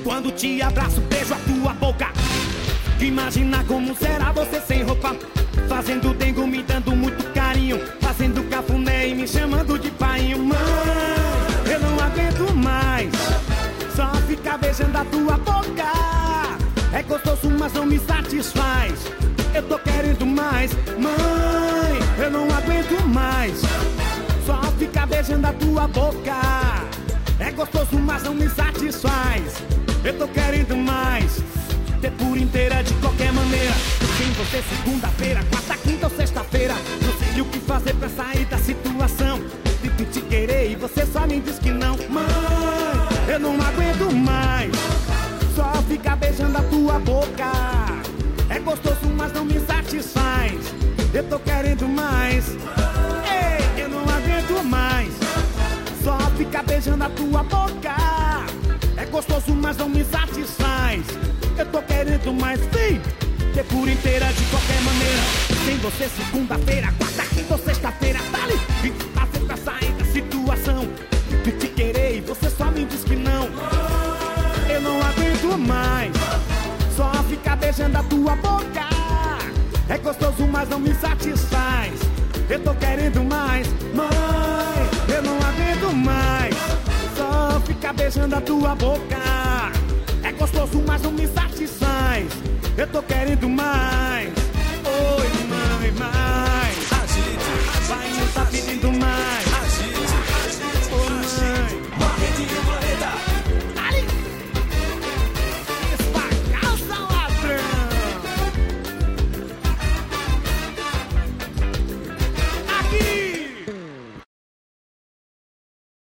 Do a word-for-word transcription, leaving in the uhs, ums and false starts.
Quando te abraço, beijo a tua boca. Imagina como será você sem roupa, fazendo dengo, me dando muito carinho, fazendo cafuné e me chamando de painho. Mãe, eu não aguento mais só ficar beijando a tua boca. É gostoso, mas não me satisfaz. Eu tô querendo mais. Mãe, eu não aguento mais só ficar beijando a tua boca. É gostoso, mas não me satisfaz. Eu tô querendo mais. Ter por inteira de qualquer maneira. Sem você segunda-feira, quarta, quinta ou sexta-feira. Não sei o que fazer pra sair da situação. Tento te querer e você só me diz que não. Mãe, eu não aguento mais só ficar beijando a tua boca. É gostoso, mas não me satisfaz. Eu tô querendo mais. Ei, eu não aguento mais só ficar beijando a tua boca. É gostoso, mas não me satisfaz. Eu tô querendo mais, vem. Ter por inteira de qualquer maneira. Sem você segunda-feira, quarta, quinta ou sexta-feira. Dali, e fazer pra sair da situação. De te querer e você só me diz que não. Eu não aguento mais só ficar beijando a tua boca. É gostoso, mas não me satisfaz. Eu tô querendo mais. Mãe, eu não aguento mais só ficar beijando a tua boca. É gostoso, mas não me satisfaz. Eu tô querendo mais. Oi, mãe, mais. Agite, Vai, não tá pedindo mais.